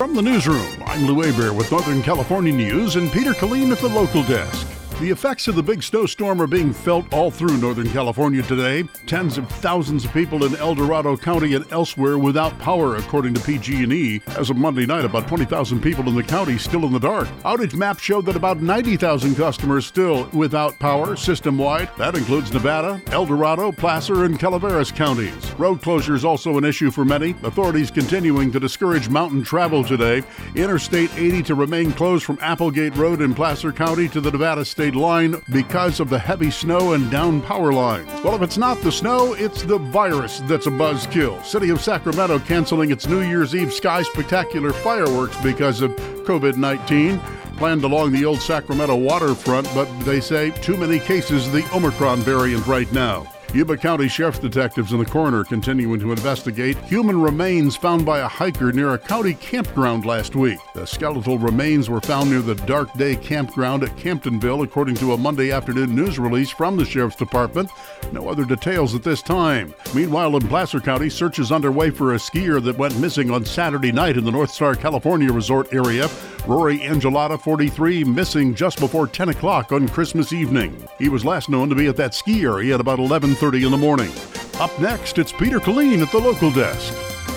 From the newsroom, I'm Lou Hebert with Northern California News and Peter Killeen at the local desk. The effects of the big snowstorm are being felt all through Northern California today. Tens of thousands of people in El Dorado County and elsewhere without power, according to PG&E. As of Monday night, about 20,000 people in the county still in the dark. Outage maps showed that about 90,000 customers still without power system-wide. That includes Nevada, El Dorado, Placer, and Calaveras counties. Road closure is also an issue for many. Authorities continuing to discourage mountain travel today. Interstate 80 to remain closed from Applegate Road in Placer County to the Nevada State line because of the heavy snow and down power lines. Well, if it's not the snow, it's the virus that's a buzzkill. City of Sacramento canceling its New Year's Eve Sky Spectacular fireworks because of COVID-19. Planned along the old Sacramento waterfront, but they say too many cases of the Omicron variant right now. Yuba County Sheriff's detectives and the coroner continuing to investigate human remains found by a hiker near a county campground last week. The skeletal remains were found near the Dark Day campground at Camptonville, according to a Monday afternoon news release from the Sheriff's Department. No other details at this time. Meanwhile, in Placer County, search is underway for a skier that went missing on Saturday night in the North Star, California resort area. Rory Angelata, 43, missing just before 10 o'clock on Christmas evening. He was last known to be at that ski area at about 11:30 in the morning. Up next, it's Peter Killeen at the local desk.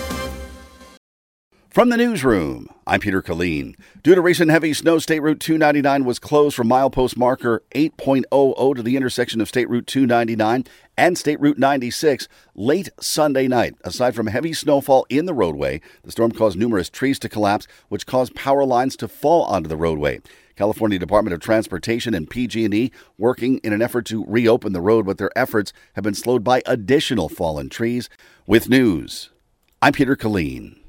From the newsroom, I'm Peter Killeen. Due to recent heavy snow, State Route 299 was closed from milepost marker 8.00 to the intersection of State Route 299 and State Route 96 late Sunday night. Aside from heavy snowfall in the roadway, the storm caused numerous trees to collapse, which caused power lines to fall onto the roadway. California Department of Transportation and PG&E working in an effort to reopen the road, but their efforts have been slowed by additional fallen trees. With news, I'm Peter Killeen.